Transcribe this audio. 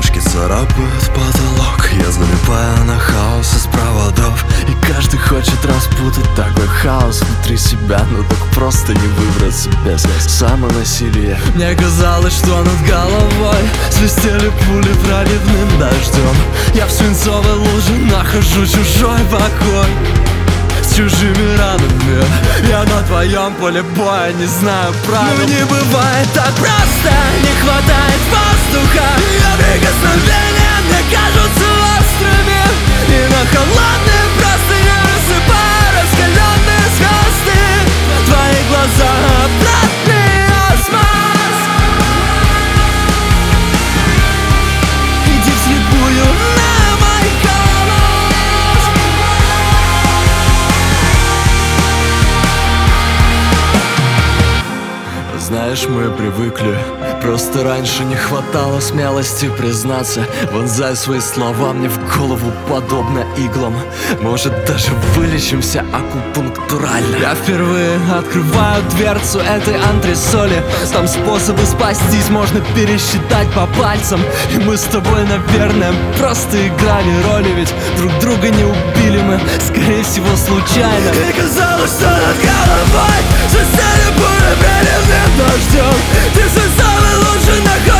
Ладошки царапают потолок, я залипаю на хаос из проводов. И каждый хочет распутать такой хаос внутри себя, но так просто не выбраться без самонасилия. Мне казалось, что над головой свистели пули проливным дождем. Я в свинцовой луже нахожу чужой покой с чужими ранами. Я на твоем поле боя не знаю правил. Но не бывает так просто, не хватает воздуха. Ее прикосновения мне кажутся острыми, и на холодные простыни рассыпаю раскаленные звезды. Твои глаза обратный осмос. Иди вслепую на мой голос. Знаешь, мы привыкли, просто раньше не хватало смелости признаться. Вонзай свои слова мне в голову подобно иглам. Может, даже вылечимся акупунктурально. Я впервые открываю дверцу этой антресоли. Там способы спастись можно пересчитать по пальцам. И мы с тобой, наверное, просто играли роли. Ведь друг друга не убили мы, скорее всего, случайно. И казалось, что над головой свистели пули проливным дождем. Ты свисала лучше на